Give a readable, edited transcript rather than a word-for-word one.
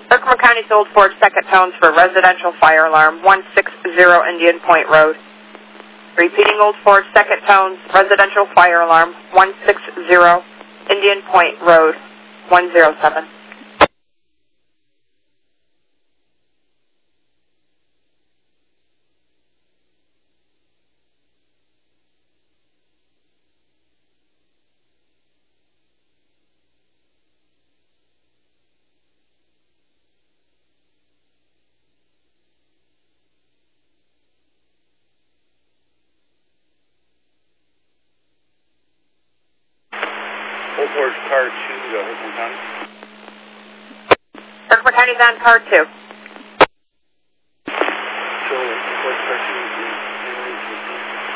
Herkimer County's Old Forge, second tones for residential fire alarm, 160 Indian Point Road. Repeating Old Forge, second tones, residential fire alarm, 160 Indian Point Road, 107. Old Forge, car 2 to Herkimer County. Herkimer County's on car 2. So, Old Forge, car 2 is in